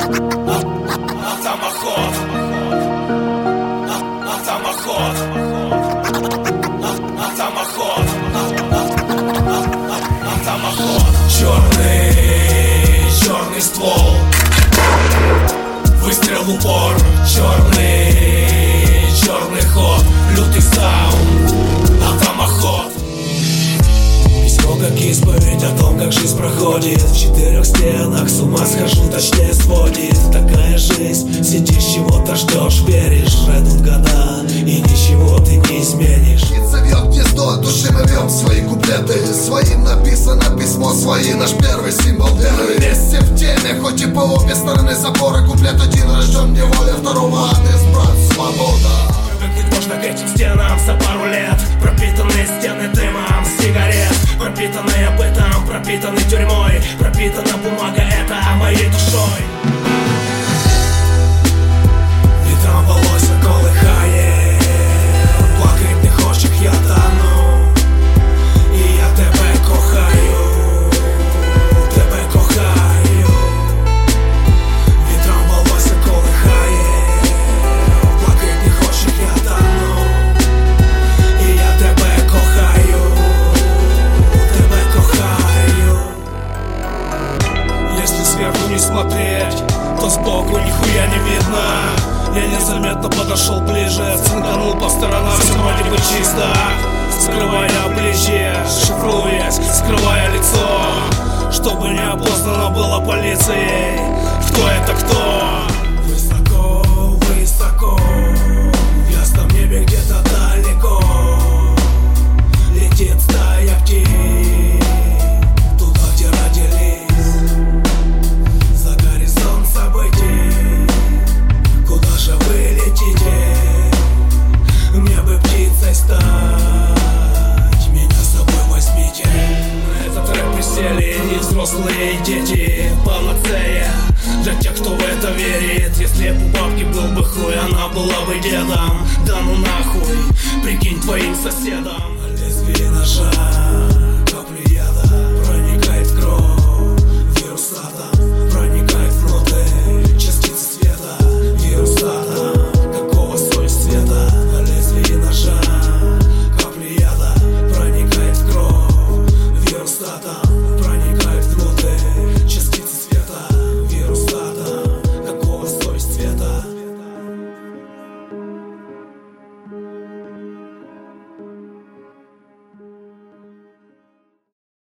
Атомоход. Атомоход. Атомоход. Атомоход. Черный ствол. Выстрел в упор. Черный ход. Лютый саунд. Атомоход. Письмо как исповедь о том, как жизнь проходит. В четырех стенах с ума схожу, точнее сводит. Такая жизнь, сидишь, чего-то ждешь, веришь. Пройдут года, и ничего ты не изменишь. Птица вьет гнездо, от души мы вьем свои куплеты. Своим написано письмо, свои наш первый символ веры. Вместе в теме, хоть и по обе стороны забора. Куплет один рожден в неволе, второго адрес, брат, свобода. Привыкнуть можно к этим стенам за пару лет. Пропитанные стены дымом сигарет, пропитанные бытом, пропитаны тюрьмой. Пропитана бумага, это моей душой. Ветром волосся колыхає, в блакитних очах я тону. І я тебе кохаю, тебе кохаю. Ветром волосся колыхає, в блакитних очах я тону. І я тебе кохаю, тебе кохаю. Если сверху не смотреть, то сбоку нихуя не видно. Я незаметно подошел ближе, цинганул по сторонам, все вроде бы чисто. Скрывая обличье, шифруясь, скрывая лицо, чтобы не опознано было полицией, кто это кто. Высоко, высоко, в ясном небе где-то далеко летит стая птиц, туда, где родились, за горизонт событий. Куда же вы летите? Мне бы птицей стать, меня с собой возьмите. На этот рэп присели не взрослые дети. Панацея для тех, кто в это верит. Если б у бабки был бы хуй, она была бы дедом. Да ну нахуй, прикинь твоим соседом. На лезвие ножа